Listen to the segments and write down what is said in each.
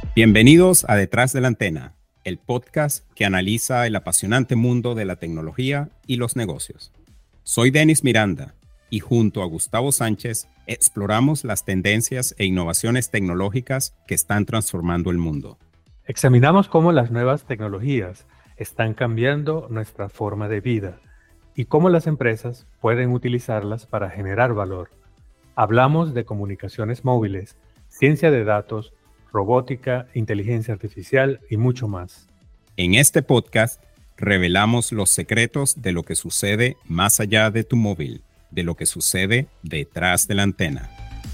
Bienvenidos a Detrás de la Antena, el podcast que analiza el apasionante mundo de la tecnología y los negocios. Soy Denis Miranda y junto a Gustavo Sánchez exploramos las tendencias e innovaciones tecnológicas que están transformando el mundo. Examinamos cómo las nuevas tecnologías están cambiando nuestra forma de vida y cómo las empresas pueden utilizarlas para generar valor. Hablamos de comunicaciones móviles, ciencia de datos, robótica, inteligencia artificial y mucho más. En este podcast revelamos los secretos de lo que sucede más allá de tu móvil, de lo que sucede detrás de la antena.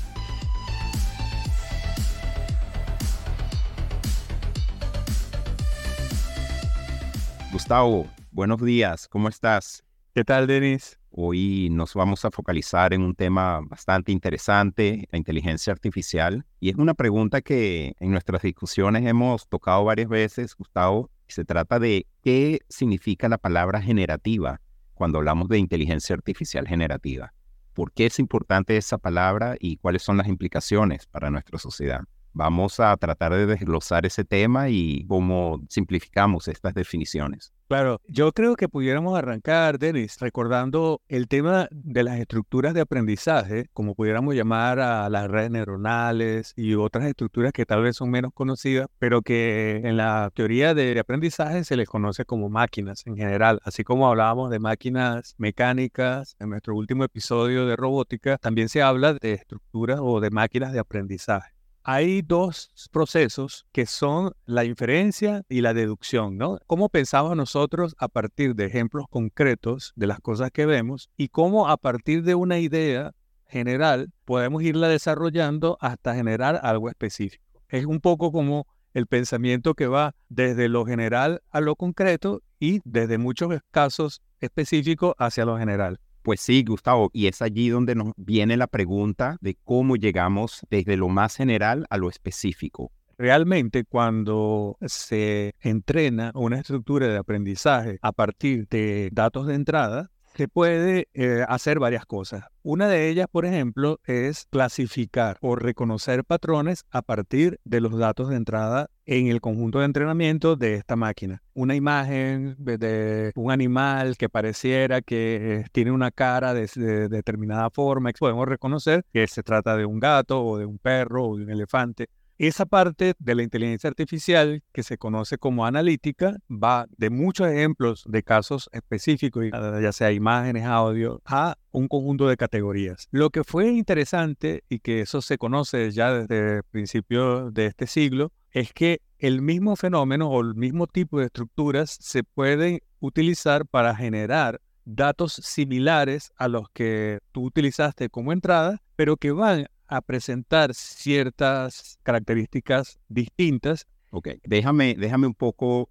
Gustavo, buenos días, ¿cómo estás? ¿Qué tal, Denis? Hoy nos vamos a focalizar en un tema bastante interesante, la inteligencia artificial. Y es una pregunta que en nuestras discusiones hemos tocado varias veces, Gustavo. Y se trata de qué significa la palabra generativa cuando hablamos de inteligencia artificial generativa. ¿Por qué es importante esa palabra y cuáles son las implicaciones para nuestra sociedad? Vamos a tratar de desglosar ese tema y cómo simplificamos estas definiciones. Claro, yo creo que pudiéramos arrancar, Denis, recordando el tema de las estructuras de aprendizaje, como pudiéramos llamar a las redes neuronales y otras estructuras que tal vez son menos conocidas, pero que en la teoría de aprendizaje se les conoce como máquinas en general. Así como hablábamos de máquinas mecánicas en nuestro último episodio de robótica, también se habla de estructuras o de máquinas de aprendizaje. Hay dos procesos que son la inferencia y la deducción, ¿no? ¿Cómo pensamos nosotros a partir de ejemplos concretos de las cosas que vemos y cómo a partir de una idea general podemos irla desarrollando hasta generar algo específico? Es un poco como el pensamiento que va desde lo general a lo concreto y desde muchos casos específicos hacia lo general. Pues sí, Gustavo, y es allí donde nos viene la pregunta de cómo llegamos desde lo más general a lo específico. Realmente, cuando se entrena una estructura de aprendizaje a partir de datos de entrada, se puede hacer varias cosas. Una de ellas, por ejemplo, es clasificar o reconocer patrones a partir de los datos de entrada en el conjunto de entrenamiento de esta máquina. Una imagen de un animal que pareciera que tiene una cara de determinada forma, podemos reconocer que se trata de un gato o de un perro o de un elefante. Esa parte de la inteligencia artificial que se conoce como analítica va de muchos ejemplos de casos específicos, ya sea imágenes, audio, a un conjunto de categorías. Lo que fue interesante y que eso se conoce ya desde principios de este siglo es que el mismo fenómeno o el mismo tipo de estructuras se pueden utilizar para generar datos similares a los que tú utilizaste como entrada, pero que van a presentar ciertas características distintas. Ok, déjame un poco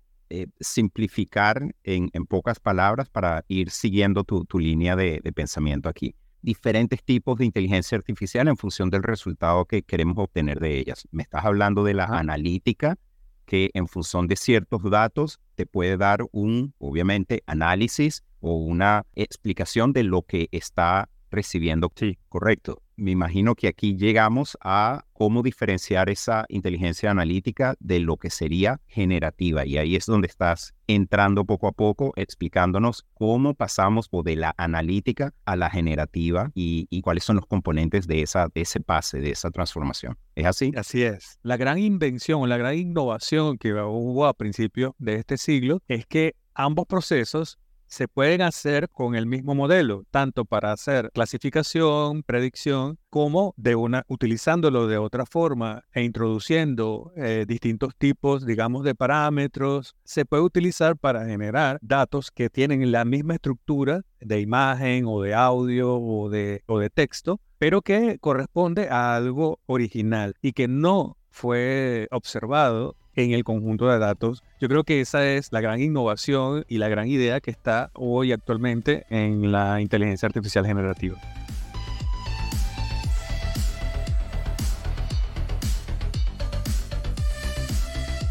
simplificar en pocas palabras para ir siguiendo tu línea de pensamiento aquí. Diferentes tipos de inteligencia artificial en función del resultado que queremos obtener de ellas. Me estás hablando de la analítica, que en función de ciertos datos te puede dar obviamente, análisis o una explicación de lo que está recibiendo. Sí, correcto. Me imagino que aquí llegamos a cómo diferenciar esa inteligencia analítica de lo que sería generativa. Y ahí es donde estás entrando poco a poco, explicándonos cómo pasamos de la analítica a la generativa y cuáles son los componentes de ese pase, de esa transformación. ¿Es así? Así es. La gran invención, la gran innovación que hubo a principios de este siglo es que ambos procesos se pueden hacer con el mismo modelo, tanto para hacer clasificación, predicción, como utilizándolo de otra forma e introduciendo distintos tipos, digamos, de parámetros. Se puede utilizar para generar datos que tienen la misma estructura de imagen o de audio o de texto, pero que corresponde a algo original y que no fue observado en el conjunto de datos. Yo creo que esa es la gran innovación y la gran idea que está hoy actualmente en la inteligencia artificial generativa.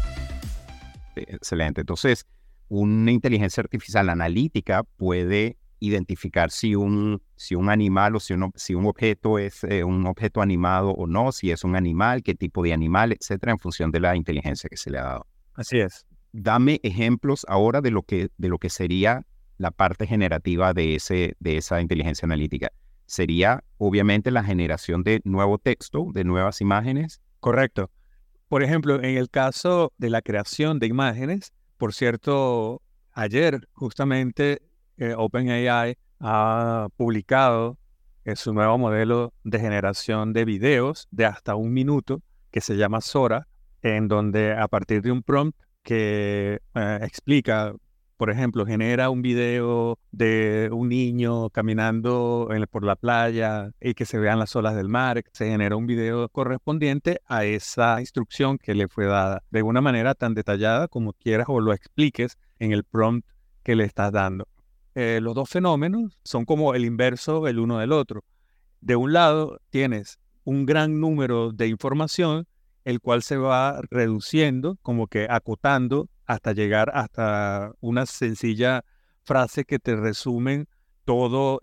Excelente. Entonces, una inteligencia artificial analítica puede identificar si un animal o si un objeto es un objeto animado o no, si es un animal, qué tipo de animal, etcétera, en función de la inteligencia que se le ha dado. Así es. Dame ejemplos ahora de lo que sería la parte generativa de esa inteligencia analítica. Sería, obviamente, la generación de nuevo texto, de nuevas imágenes. Correcto. Por ejemplo, en el caso de la creación de imágenes, por cierto, ayer justamente OpenAI ha publicado su nuevo modelo de generación de videos de hasta 1 minuto que se llama Sora, en donde a partir de un prompt que explica, por ejemplo, genera un video de un niño caminando por la playa y que se vean las olas del mar, se genera un video correspondiente a esa instrucción que le fue dada, de una manera tan detallada como quieras o lo expliques en el prompt que le estás dando. Los dos fenómenos son como el inverso el uno del otro. De un lado tienes un gran número de información, el cual se va reduciendo, como que acotando hasta llegar hasta una sencilla frase que te resumen todo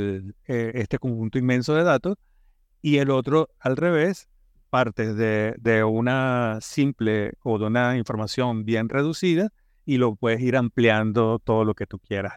este conjunto inmenso de datos, y el otro al revés, partes de una simple o de una información bien reducida y lo puedes ir ampliando todo lo que tú quieras.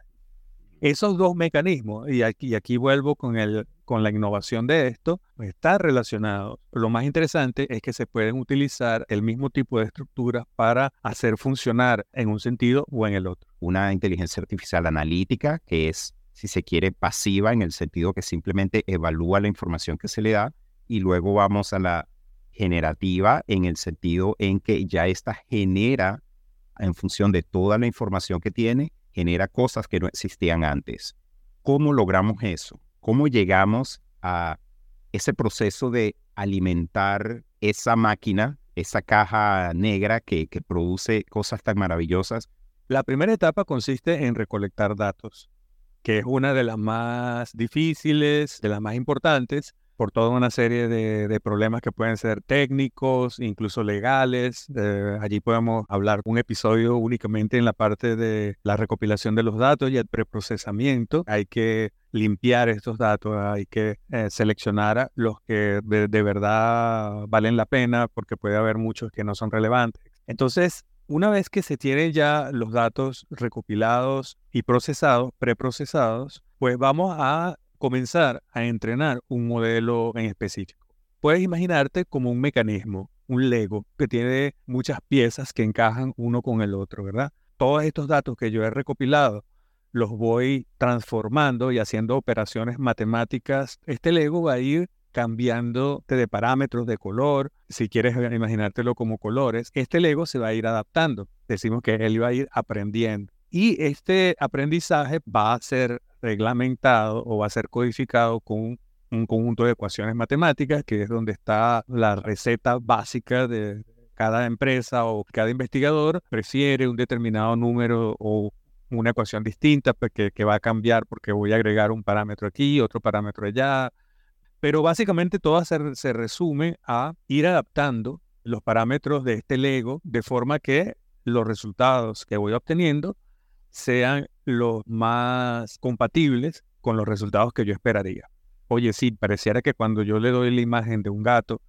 Esos dos mecanismos, y aquí vuelvo con la innovación de esto, pues están relacionados. Lo más interesante es que se pueden utilizar el mismo tipo de estructuras para hacer funcionar en un sentido o en el otro. Una inteligencia artificial analítica que es, si se quiere, pasiva en el sentido que simplemente evalúa la información que se le da, y luego vamos a la generativa en el sentido en que ya esta genera, en función de toda la información que tiene, genera cosas que no existían antes. ¿Cómo logramos eso? ¿Cómo llegamos a ese proceso de alimentar esa máquina, esa caja negra que produce cosas tan maravillosas? La primera etapa consiste en recolectar datos, que es una de las más difíciles, de las más importantes, por toda una serie de problemas que pueden ser técnicos, incluso legales. Allí podemos hablar un episodio únicamente en la parte de la recopilación de los datos y el preprocesamiento. Hay que limpiar estos datos, hay que seleccionar los que de verdad valen la pena, porque puede haber muchos que no son relevantes. Entonces, una vez que se tienen ya los datos recopilados y procesados, preprocesados, pues vamos a comenzar a entrenar un modelo en específico. Puedes imaginarte como un mecanismo, un Lego, que tiene muchas piezas que encajan uno con el otro, ¿verdad? Todos estos datos que yo he recopilado los voy transformando y haciendo operaciones matemáticas. Este Lego va a ir cambiando de parámetros de color. Si quieres imaginártelo como colores, este Lego se va a ir adaptando. Decimos que él va a ir aprendiendo. Y este aprendizaje va a ser reglamentado o va a ser codificado con un conjunto de ecuaciones matemáticas, que es donde está la receta básica de cada empresa o cada investigador. Prefiere un determinado número o una ecuación distinta que va a cambiar porque voy a agregar un parámetro aquí, otro parámetro allá. Pero básicamente todo se resume a ir adaptando los parámetros de este Lego de forma que los resultados que voy obteniendo sean los más compatibles con los resultados que yo esperaría. Oye, sí, pareciera que cuando yo le doy la imagen de un gato,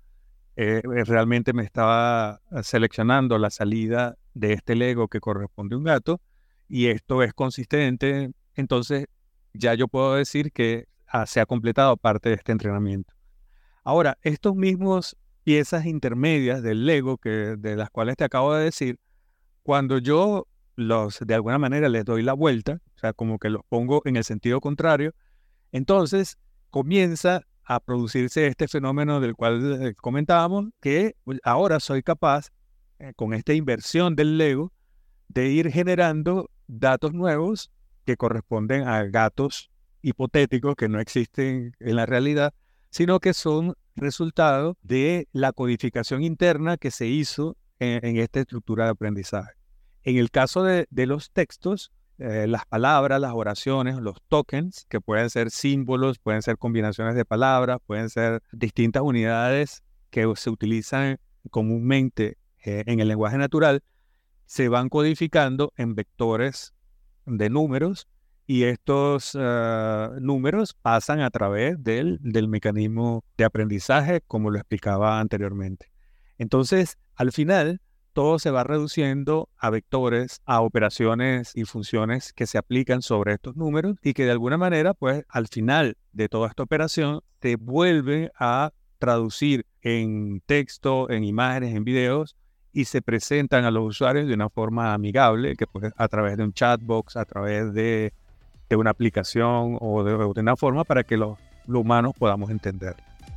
realmente me estaba seleccionando la salida de este Lego que corresponde a un gato, y esto es consistente. Entonces ya yo puedo decir que se ha completado parte de este entrenamiento. Ahora, estos mismos piezas intermedias del Lego de las cuales te acabo de decir, cuando yo de alguna manera les doy la vuelta, o sea, como que los pongo en el sentido contrario, entonces comienza a producirse este fenómeno del cual comentábamos, que ahora soy capaz, con esta inversión del Lego, de ir generando datos nuevos que corresponden a gatos hipotéticos que no existen en la realidad, sino que son resultado de la codificación interna que se hizo en esta estructura de aprendizaje. En el caso de los textos, las palabras, las oraciones, los tokens, que pueden ser símbolos, pueden ser combinaciones de palabras, pueden ser distintas unidades que se utilizan comúnmente en el lenguaje natural, se van codificando en vectores de números, y estos números pasan a través del mecanismo de aprendizaje, como lo explicaba anteriormente. Entonces, al final, todo se va reduciendo a vectores, a operaciones y funciones que se aplican sobre estos números y que de alguna manera, pues, al final de toda esta operación, se vuelve a traducir en texto, en imágenes, en videos, y se presentan a los usuarios de una forma amigable, que pues, a través de un chatbox, a través de una aplicación o de una forma para que los humanos podamos entender.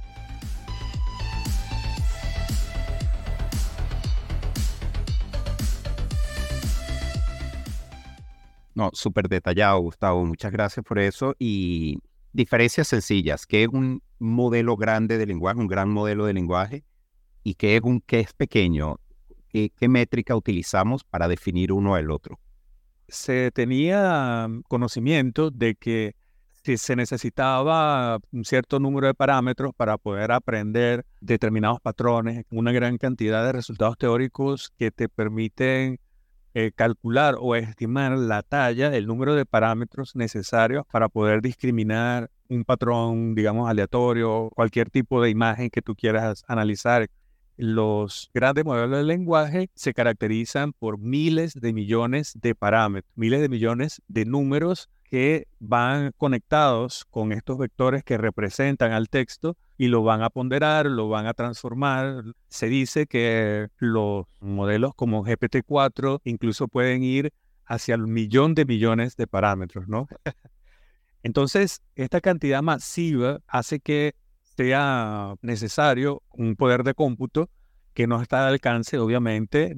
No, súper detallado, Gustavo. Muchas gracias por eso. Y diferencias sencillas. ¿Qué es un modelo grande de lenguaje, un gran modelo de lenguaje? ¿Y qué es pequeño? ¿Qué métrica utilizamos para definir uno del otro? Se tenía conocimiento de que si se necesitaba un cierto número de parámetros para poder aprender determinados patrones, una gran cantidad de resultados teóricos que te permiten calcular o estimar la talla, el número de parámetros necesarios para poder discriminar un patrón, digamos, aleatorio, cualquier tipo de imagen que tú quieras analizar. Los grandes modelos de lenguaje se caracterizan por miles de millones de parámetros, miles de millones de números que van conectados con estos vectores que representan al texto y lo van a ponderar, lo van a transformar. Se dice que los modelos como GPT-4 incluso pueden ir hacia el millón de millones de parámetros, ¿no? Entonces, esta cantidad masiva hace que sea necesario un poder de cómputo que no está al alcance, obviamente,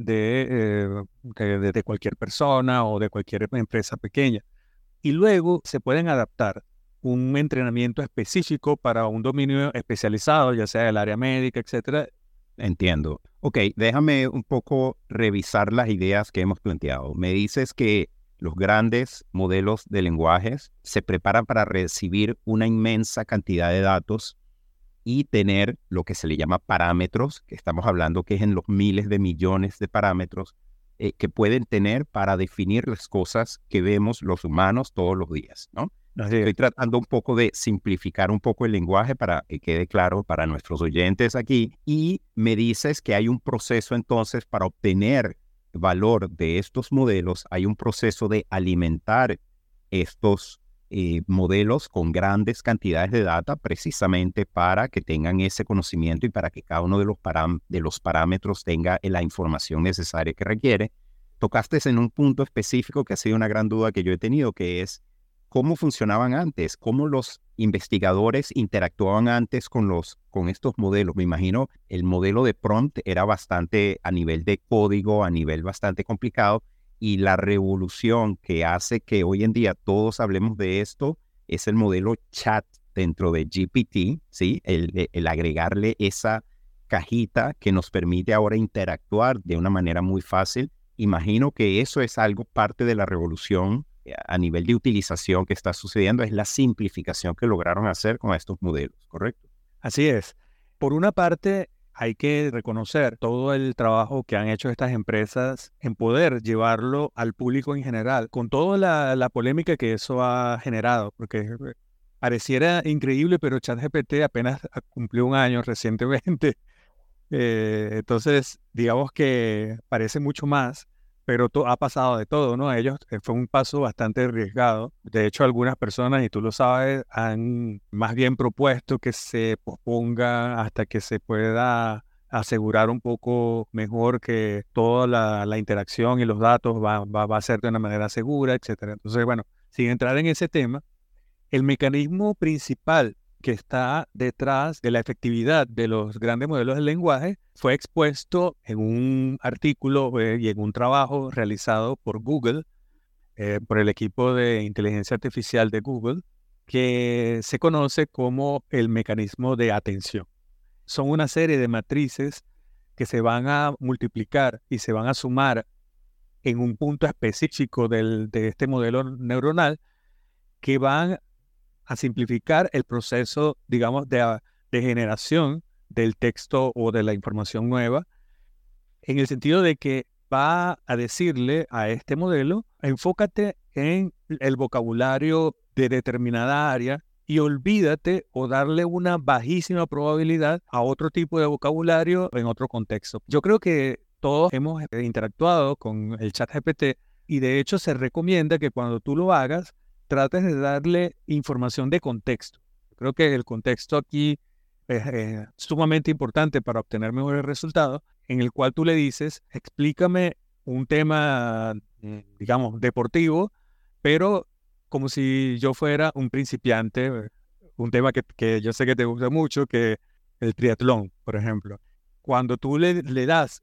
de cualquier persona o de cualquier empresa pequeña. Y luego se pueden adaptar un entrenamiento específico para un dominio especializado, ya sea el área médica, etcétera. Entiendo. Ok, déjame un poco revisar las ideas que hemos planteado. Me dices que los grandes modelos de lenguajes se preparan para recibir una inmensa cantidad de datos y tener lo que se le llama parámetros, que estamos hablando que es en los miles de millones de parámetros que pueden tener para definir las cosas que vemos los humanos todos los días, ¿no? Estoy tratando un poco de simplificar un poco el lenguaje para que quede claro para nuestros oyentes aquí. Y me dices que hay un proceso entonces para obtener valor de estos modelos, hay un proceso de alimentar estos modelos con grandes cantidades de data precisamente para que tengan ese conocimiento y para que cada uno de los parámetros tenga la información necesaria que requiere. Tocaste en un punto específico que ha sido una gran duda que yo he tenido, que es cómo funcionaban antes, cómo los investigadores interactuaban antes con estos modelos. Me imagino el modelo de prompt era bastante a nivel de código, a nivel bastante complicado, y la revolución que hace que hoy en día todos hablemos de esto es el modelo chat dentro de GPT, ¿sí? El agregarle esa cajita que nos permite ahora interactuar de una manera muy fácil. Imagino que eso es algo parte de la revolución a nivel de utilización que está sucediendo, es la simplificación que lograron hacer con estos modelos, ¿correcto? Así es. Por una parte, hay que reconocer todo el trabajo que han hecho estas empresas en poder llevarlo al público en general, con toda la polémica que eso ha generado, porque pareciera increíble, pero ChatGPT apenas cumplió un año recientemente. Entonces, digamos que parece mucho más, pero ha pasado de todo, ¿no? Ellos fue un paso bastante arriesgado. De hecho, algunas personas, y tú lo sabes, han más bien propuesto que se posponga hasta que se pueda asegurar un poco mejor que toda la interacción y los datos va a ser de una manera segura, etcétera. Entonces, bueno, sin entrar en ese tema, el mecanismo principal que está detrás de la efectividad de los grandes modelos de lenguaje fue expuesto en un artículo y en un trabajo realizado por Google, por el equipo de inteligencia artificial de Google, que se conoce como el mecanismo de atención. Son una serie de matrices que se van a multiplicar y se van a sumar en un punto específico de este modelo neuronal que van a simplificar el proceso, digamos, de generación del texto o de la información nueva, en el sentido de que va a decirle a este modelo, enfócate en el vocabulario de determinada área y olvídate o darle una bajísima probabilidad a otro tipo de vocabulario en otro contexto. Yo creo que todos hemos interactuado con el ChatGPT y de hecho se recomienda que cuando tú lo hagas, trates de darle información de contexto. Creo que el contexto aquí es sumamente importante para obtener mejores resultados, en el cual tú le dices, explícame un tema, digamos, deportivo, pero como si yo fuera un principiante, un tema que yo sé que te gusta mucho, que el triatlón, por ejemplo. Cuando tú le das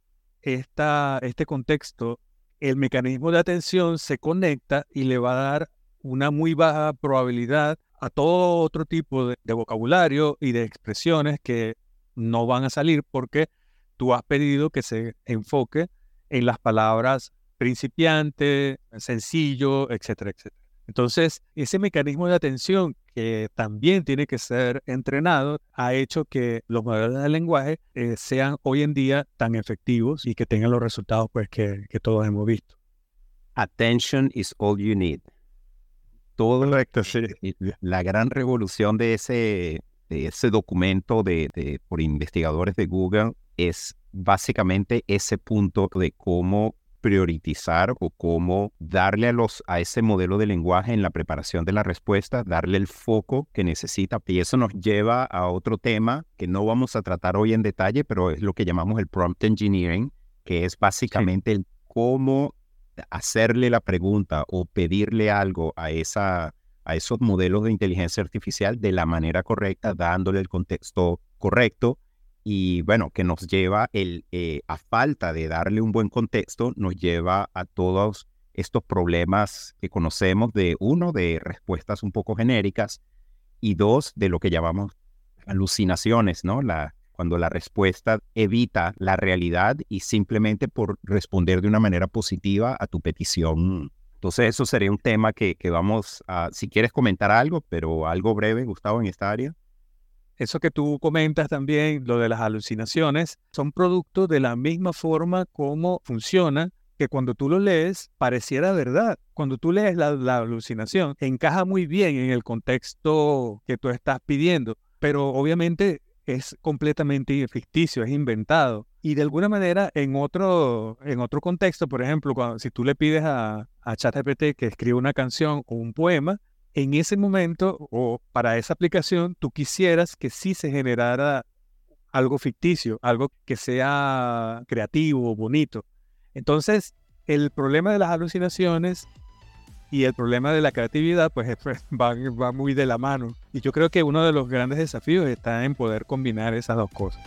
este contexto, el mecanismo de atención se conecta y le va a dar una muy baja probabilidad a todo otro tipo de vocabulario y de expresiones que no van a salir porque tú has pedido que se enfoque en las palabras principiante, sencillo, etcétera, etcétera. Entonces, ese mecanismo de atención que también tiene que ser entrenado ha hecho que los modelos de lenguaje sean hoy en día tan efectivos y que tengan los resultados pues, que todos hemos visto. Attention is all you need. Todo Correcto, sí. La gran revolución de ese documento por investigadores de Google es básicamente ese punto de cómo priorizar o cómo darle a ese modelo de lenguaje en la preparación de la respuesta, darle el foco que necesita. Y eso nos lleva a otro tema que no vamos a tratar hoy en detalle, pero es lo que llamamos el prompt engineering, que es básicamente el cómo hacerle la pregunta o pedirle algo a esos modelos de inteligencia artificial de la manera correcta, dándole el contexto correcto. Y bueno, que nos lleva a falta de darle un buen contexto, nos lleva a todos estos problemas que conocemos de respuestas un poco genéricas y dos, de lo que llamamos alucinaciones, ¿no? Cuando la respuesta evita la realidad y simplemente por responder de una manera positiva a tu petición. Entonces eso sería un tema que vamos a, si quieres comentar algo, pero algo breve, Gustavo, en esta área. Eso que tú comentas también, lo de las alucinaciones, son producto de la misma forma como funciona, que cuando tú lo lees pareciera verdad. Cuando tú lees la alucinación, encaja muy bien en el contexto que tú estás pidiendo, pero obviamente es completamente ficticio, es inventado. Y de alguna manera en otro contexto, por ejemplo, si tú le pides a ChatGPT que escriba una canción o un poema, en ese momento o para esa aplicación tú quisieras que sí se generara algo ficticio, algo que sea creativo, bonito. Entonces, el problema de las alucinaciones y el problema de la creatividad pues va muy de la mano. Y yo creo que uno de los grandes desafíos está en poder combinar esas dos cosas.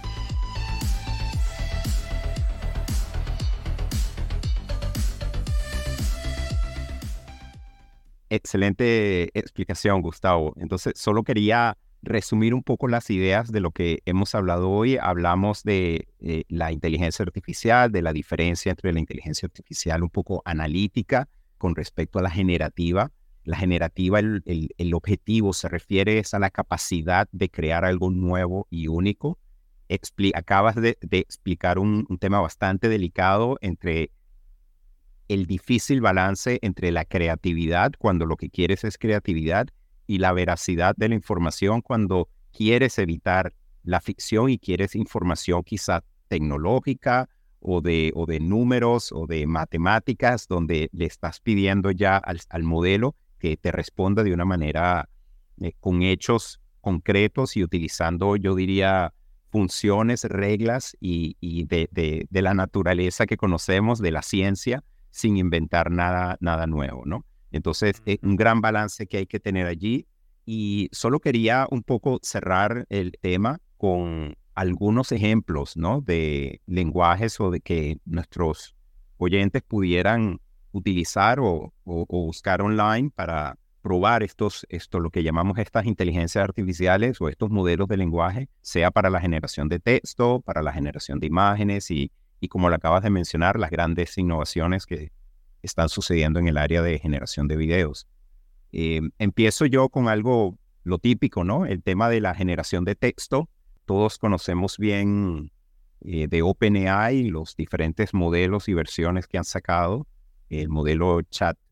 Excelente explicación, Gustavo. Entonces, solo quería resumir un poco las ideas de lo que hemos hablado hoy. Hablamos de la inteligencia artificial, de la diferencia entre la inteligencia artificial un poco analítica con respecto a la generativa. La generativa, el objetivo se refiere a la capacidad de crear algo nuevo y único. Acabas de explicar un tema bastante delicado entre el difícil balance entre la creatividad, cuando lo que quieres es creatividad, y la veracidad de la información, cuando quieres evitar la ficción y quieres información quizá tecnológica o de números o de matemáticas, donde le estás pidiendo ya al modelo que te responda de una manera con hechos concretos y utilizando, yo diría, funciones, reglas y de la naturaleza que conocemos, de la ciencia, sin inventar nada nuevo, ¿no? Entonces, un gran balance que hay que tener allí. Y solo quería un poco cerrar el tema con algunos ejemplos, ¿no? De lenguajes o de que nuestros oyentes pudieran utilizar o buscar online para probar lo que llamamos estas inteligencias artificiales o estos modelos de lenguaje, sea para la generación de texto, para la generación de imágenes y como lo acabas de mencionar, las grandes innovaciones que están sucediendo en el área de generación de videos. Empiezo yo con algo, lo típico, ¿no? El tema de la generación de texto. Todos conocemos bien de OpenAI los diferentes modelos y versiones que han sacado. El modelo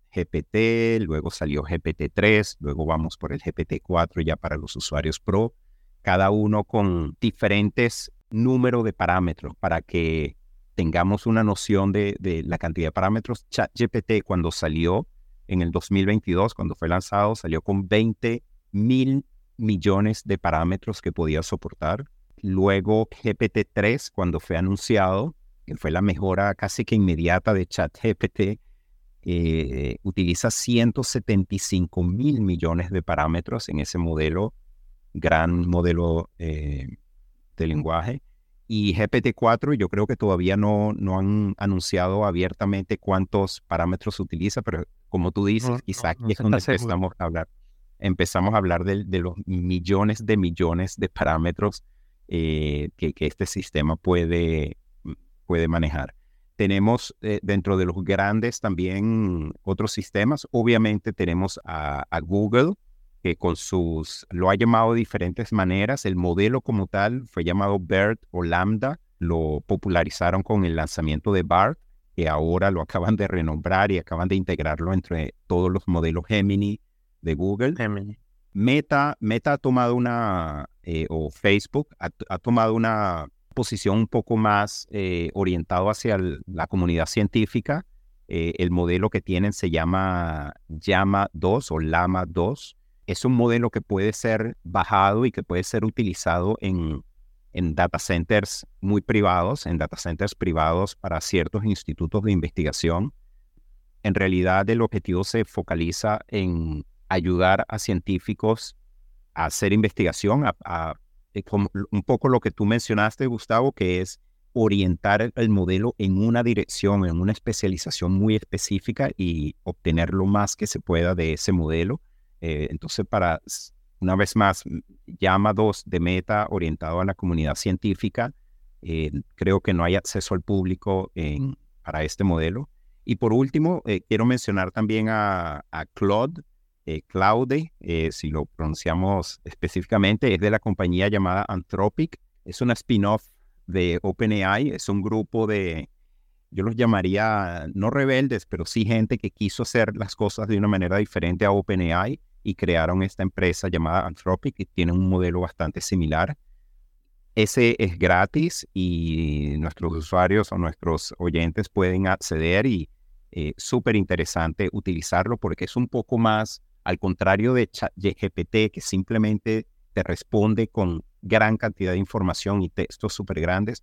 GPT, luego salió GPT-3, luego vamos por el GPT-4 ya para los usuarios Pro, cada uno con diferentes números de parámetros para que tengamos una noción de la cantidad de parámetros. ChatGPT cuando salió en el 2022, cuando fue lanzado, salió con 20,000 millones de parámetros que podía soportar. Luego GPT-3, cuando fue anunciado, que fue la mejora casi que inmediata de ChatGPT, utiliza 175,000 millones de parámetros en ese modelo, gran modelo de lenguaje. Y GPT-4 yo creo que todavía no han anunciado abiertamente cuántos parámetros utiliza, pero como tú dices, quizá aquí es donde empezamos a hablar de los millones de parámetros que este sistema puede manejar. Tenemos dentro de los grandes también otros sistemas. Obviamente tenemos a Google, que lo ha llamado de diferentes maneras. El modelo como tal fue llamado BERT o Lambda. Lo popularizaron con el lanzamiento de BART, que ahora lo acaban de renombrar y acaban de integrarlo entre todos los modelos Gemini de Google. Meta ha tomado o Facebook ha tomado una posición un poco más orientado hacia la comunidad científica. El modelo que tienen se llama Llama 2 o Llama 2. Es un modelo que puede ser bajado y que puede ser utilizado en data centers muy privados, en data centers privados para ciertos institutos de investigación. En realidad el objetivo se focaliza en ayudar a científicos a hacer investigación, un poco lo que tú mencionaste, Gustavo, que es orientar el modelo en una dirección, en una especialización muy específica y obtener lo más que se pueda de ese modelo. Entonces, una vez más, Llama 2 de Meta orientado a la comunidad científica. Creo que no hay acceso al público para este modelo. Y por último, quiero mencionar también a Claude, si lo pronunciamos específicamente, es de la compañía llamada Anthropic. Es una spin-off de OpenAI. Es un grupo yo los llamaría no rebeldes, pero sí gente que quiso hacer las cosas de una manera diferente a OpenAI y crearon esta empresa llamada Anthropic y tiene un modelo bastante similar. Ese es gratis y nuestros usuarios o nuestros oyentes pueden acceder y súper interesante utilizarlo porque es un poco más, al contrario de ChatGPT, que simplemente te responde con gran cantidad de información y textos súper grandes.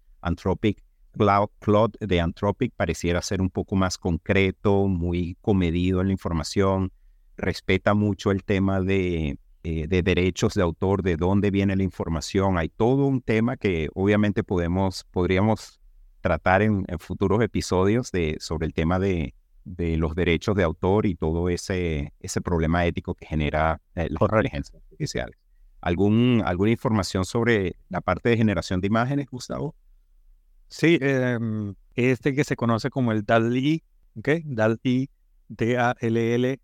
Claude de Anthropic pareciera ser un poco más concreto, muy comedido en la información, respeta mucho el tema de derechos de autor, de dónde viene la información. Hay todo un tema que obviamente podríamos tratar en futuros episodios sobre el tema de los derechos de autor y todo ese problema ético que genera las inteligencias artificiales. ¿Alguna información sobre la parte de generación de imágenes, Gustavo? Sí, este que se conoce como el DALL-E, ¿okay? DALL-E, DALL-E-E,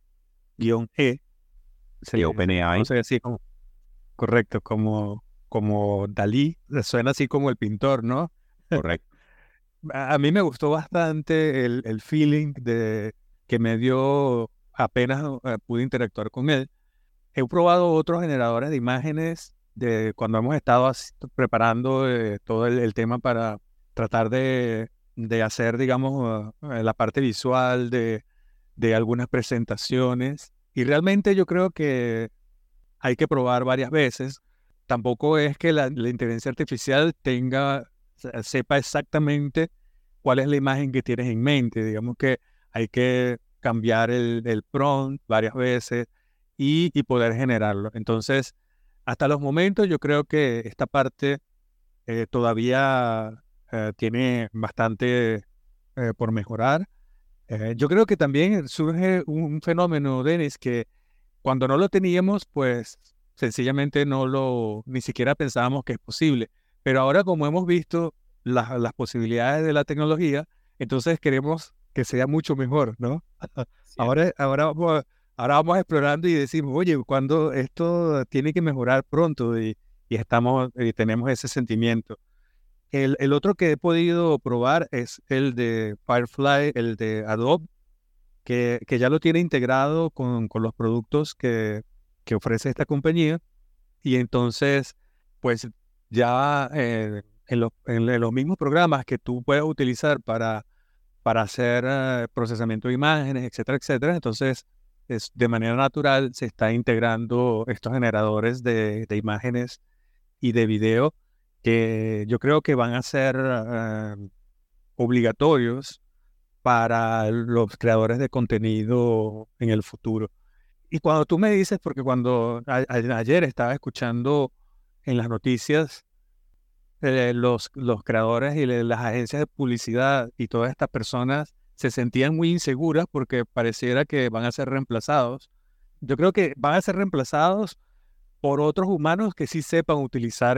de OpenAI. Se así correcto, como Dalí, suena así como el pintor, ¿no? Correcto. A mí me gustó bastante el feeling que me dio apenas pude interactuar con él. He probado otros generadores de imágenes cuando hemos estado preparando todo el tema para tratar de hacer, digamos, la parte visual de algunas presentaciones. Y realmente yo creo que hay que probar varias veces. Tampoco es que la inteligencia artificial sepa exactamente cuál es la imagen que tienes en mente. Digamos que hay que cambiar el prompt varias veces y poder generarlo. Entonces, hasta los momentos yo creo que esta parte todavía tiene bastante por mejorar. Yo creo que también surge un fenómeno, Denis, que cuando no lo teníamos, pues sencillamente ni siquiera pensábamos que es posible. Pero ahora como hemos visto las posibilidades de la tecnología, entonces queremos que sea mucho mejor, ¿no? Ahora vamos explorando y decimos, oye, cuando esto tiene que mejorar pronto y tenemos ese sentimiento. El otro que he podido probar es el de Firefly, el de Adobe, que ya lo tiene integrado con los productos que ofrece esta compañía. Y entonces, pues ya en los mismos programas que tú puedes utilizar para hacer procesamiento de imágenes, etcétera, etcétera, entonces de manera natural se está integrando estos generadores de imágenes y de video que yo creo que van a ser obligatorios para los creadores de contenido en el futuro. Y cuando tú me dices, porque cuando ayer estaba escuchando en las noticias los creadores y las agencias de publicidad y todas estas personas se sentían muy inseguras porque pareciera que van a ser reemplazados. Yo creo que van a ser reemplazados por otros humanos que sí sepan utilizar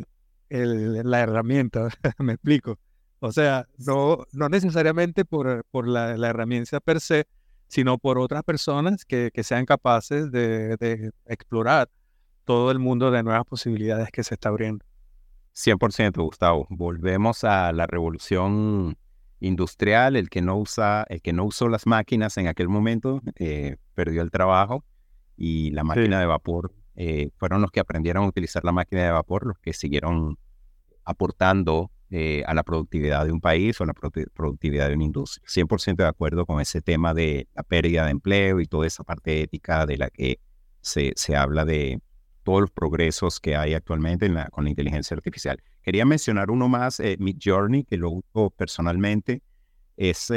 la herramienta. ¿Me explico? O sea, no necesariamente por la herramienta per se, sino por otras personas que sean capaces de explorar todo el mundo de nuevas posibilidades que se está abriendo. 100%, Gustavo. Volvemos a la revolución industrial. El que no usó las máquinas en aquel momento perdió el trabajo, y la máquina de vapor fueron los que aprendieron a utilizar la máquina de vapor, los que siguieron aportando a la productividad de un país o a la productividad de una industria. 100% de acuerdo con ese tema de la pérdida de empleo y toda esa parte ética de la que se habla de todos los progresos que hay actualmente con la inteligencia artificial. Quería mencionar uno más, Midjourney, que lo uso personalmente. Es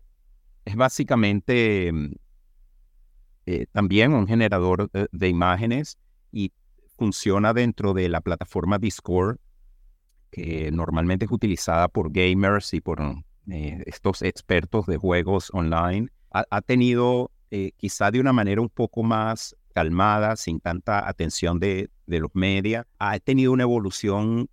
básicamente también un generador de imágenes, y funciona dentro de la plataforma Discord, que normalmente es utilizada por gamers y por estos expertos de juegos online. Ha tenido, quizá de una manera un poco más calmada, sin tanta atención de los media, ha tenido una evolución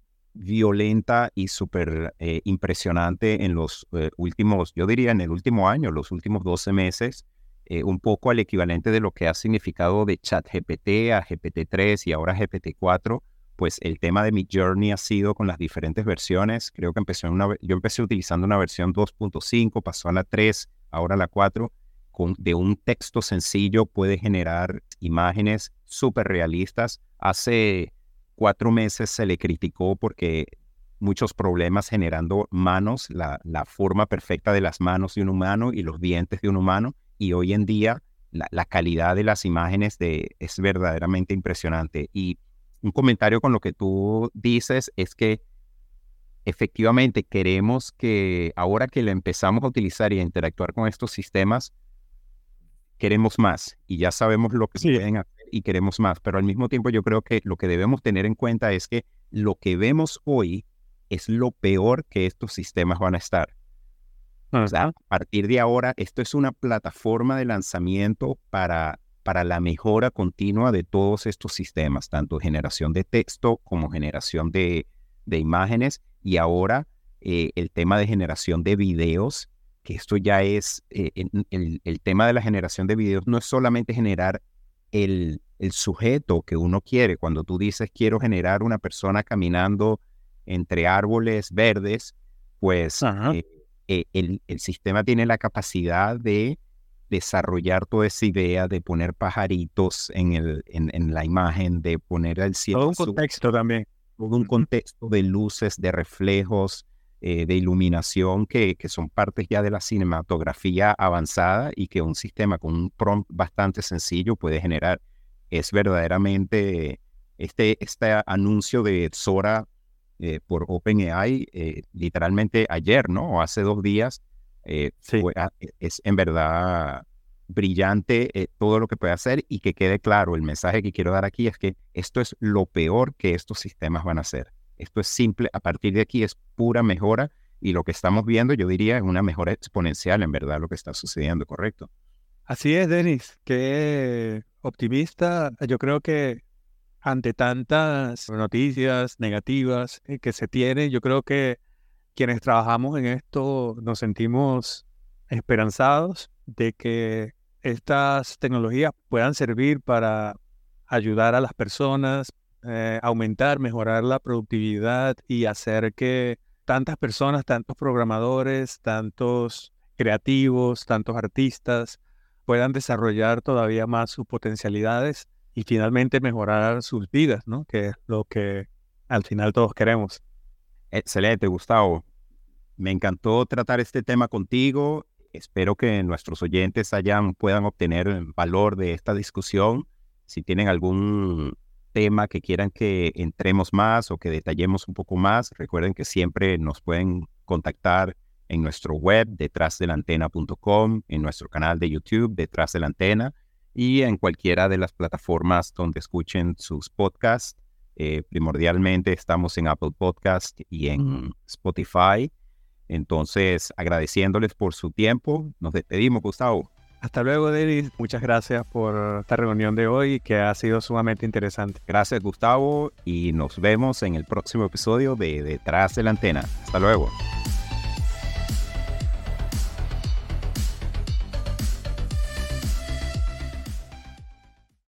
violenta y súper impresionante en los últimos, yo diría en el último año, los últimos 12 meses, un poco al equivalente de lo que ha significado de ChatGPT a GPT-3 y ahora GPT-4. Pues el tema de Midjourney ha sido con las diferentes versiones. Creo que yo empecé utilizando una versión 2.5, pasó a la 3, ahora a la 4. De un texto sencillo puede generar imágenes súper realistas. Hace 4 meses se le criticó porque muchos problemas generando manos, la forma perfecta de las manos de un humano y los dientes de un humano. Y hoy en día la calidad de las imágenes es verdaderamente impresionante. Y un comentario con lo que tú dices es que efectivamente queremos que ahora que la empezamos a utilizar y a interactuar con estos sistemas, queremos más y ya sabemos lo que pueden hacer y queremos más. Pero al mismo tiempo yo creo que lo que debemos tener en cuenta es que lo que vemos hoy es lo peor que estos sistemas van a estar. O sea, a partir de ahora, esto es una plataforma de lanzamiento para la mejora continua de todos estos sistemas, tanto generación de texto como generación de imágenes, y ahora el tema de generación de videos, que esto ya es, el tema de la generación de videos no es solamente generar el sujeto que uno quiere. Cuando tú dices quiero generar una persona caminando entre árboles verdes, pues el sistema tiene la capacidad de desarrollar toda esa idea de poner pajaritos en la imagen, de poner el cielo Todo un azul, contexto también. todo un contexto de luces, de reflejos, de iluminación que son partes ya de la cinematografía avanzada y que un sistema con un prompt bastante sencillo puede generar. Es verdaderamente este anuncio de Sora por OpenAI, literalmente ayer, ¿no? O hace 2 días, es en verdad brillante todo lo que puede hacer, y que quede claro, el mensaje que quiero dar aquí es que esto es lo peor que estos sistemas van a hacer. Esto es simple, a partir de aquí es pura mejora, y lo que estamos viendo, yo diría, es una mejora exponencial, en verdad, lo que está sucediendo, ¿correcto? Así es, Denis, qué optimista. Yo creo que ante tantas noticias negativas que se tienen, yo creo que quienes trabajamos en esto nos sentimos esperanzados de que estas tecnologías puedan servir para ayudar a las personas, aumentar, mejorar la productividad y hacer que tantas personas, tantos programadores, tantos creativos, tantos artistas, puedan desarrollar todavía más sus potencialidades y finalmente mejorar sus vidas, ¿no? Que es lo que al final todos queremos. Excelente, Gustavo. Me encantó tratar este tema contigo. Espero que nuestros oyentes puedan obtener valor de esta discusión. Si tienen algún tema que quieran que entremos más o que detallemos un poco más, recuerden que siempre nos pueden contactar en nuestro web, detrásdelantena.com, en nuestro canal de YouTube, Detrás de la Antena, y en cualquiera de las plataformas donde escuchen sus podcasts. Primordialmente estamos en Apple Podcast y en Spotify. Entonces, agradeciéndoles por su tiempo, nos despedimos, Gustavo. Hasta luego, Denis. Muchas gracias por esta reunión de hoy, que ha sido sumamente interesante. Gracias, Gustavo, y nos vemos en el próximo episodio de Detrás de la Antena. Hasta luego.